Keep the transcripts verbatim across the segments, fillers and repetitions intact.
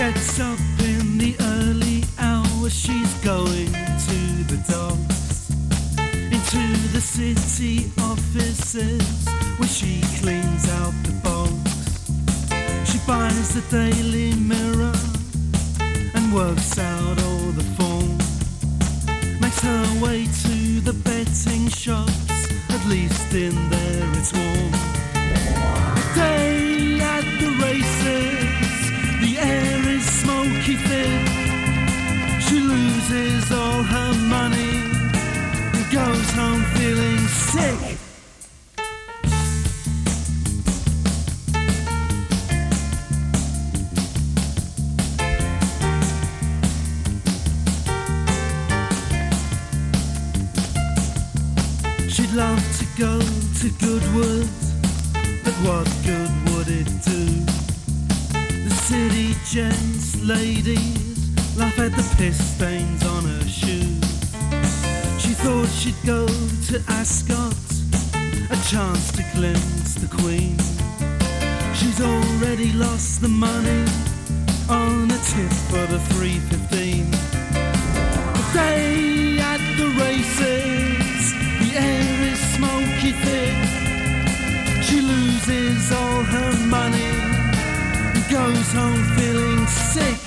Gets up in the early hours, she's going to the docks, into the city offices where she cleans out the box. She buys the Daily Mirror and works out all the form, makes her way to the betting shops, at least in there it's warm. A day at the races, the air is smoky thick. She loses all her money and goes home feeling sick. She'd love to go to Goodwood, but what good would it do? The city gents, ladies, laugh at the piss stains on her shoes. She thought she'd go to Ascot, a chance to glimpse the Queen. She's already lost the money on a tip for the three fifteen. A day at the races, the air is smoky thick. She loses all her money and goes home feeling sick.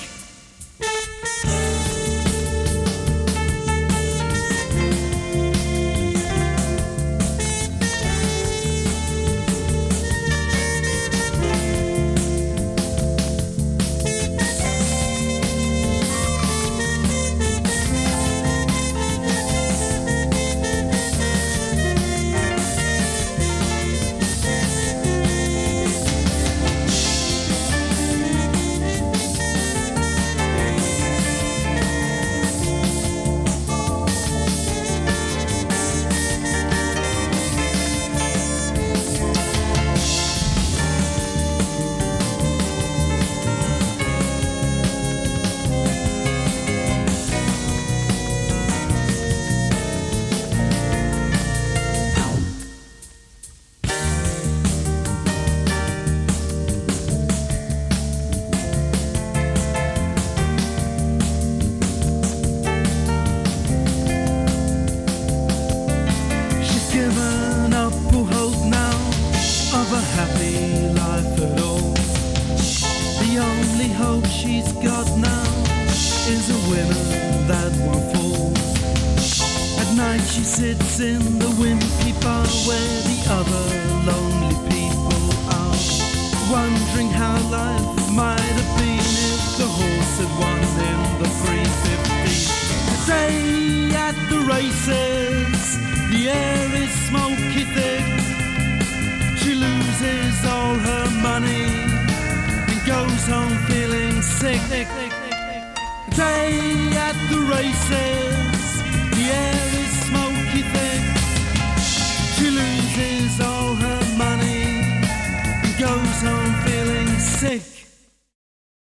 She's got now is a winner that won't fall. At night she sits in the wimpy bar where the other lonely people are, wondering how life might have been if the horse had won in the three fifty. Today at the races, the air is smoky thick. She loses all her money, goes home feeling sick. Day at the races.